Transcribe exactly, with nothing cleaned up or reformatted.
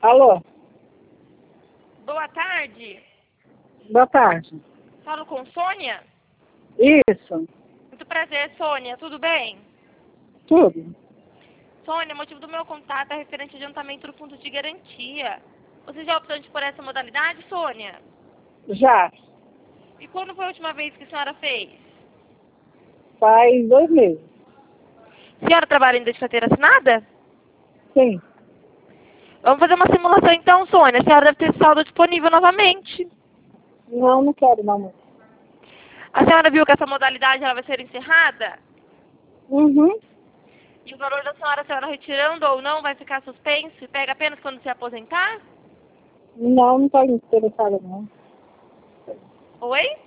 Alô? Boa tarde. Boa tarde. Falo com Sônia? Isso. Muito prazer, Sônia. Tudo bem? Tudo. Sônia, o motivo do meu contato é referente ao adiantamento do fundo de garantia. Você já optou por essa modalidade, Sônia? Já. E quando foi a última vez que a senhora fez? Faz dois meses. A senhora trabalha ainda de carteira assinada? Sim. Vamos fazer uma simulação então, Sônia. A senhora deve ter saldo disponível novamente. Não, não quero não, moça. A senhora viu que essa modalidade ela vai ser encerrada? Uhum. E o valor da senhora, a senhora retirando ou não, vai ficar suspenso e pega apenas quando se aposentar? Não, não estou interessada não. Oi?